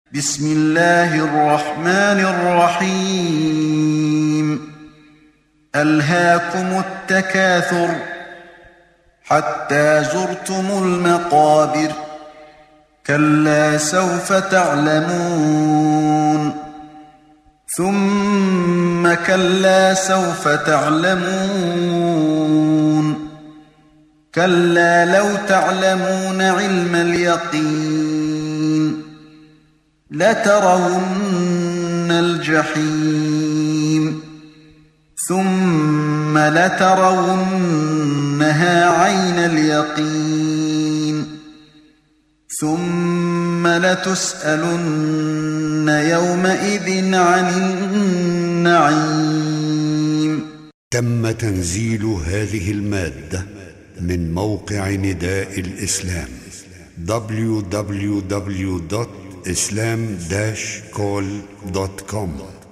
بسم الله الرحمن الرحيم ألهاكم التكاثر حتى زرتم المقابر كلا سوف تعلمون ثم كلا سوف تعلمون كلا لو تعلمون علم اليقين لترون الجحيم ثم لترونها عين اليقين ثم لتسألن يومئذ عن النعيم. تم تنزيل هذه المادة من موقع نداء الإسلام www.islam-call.com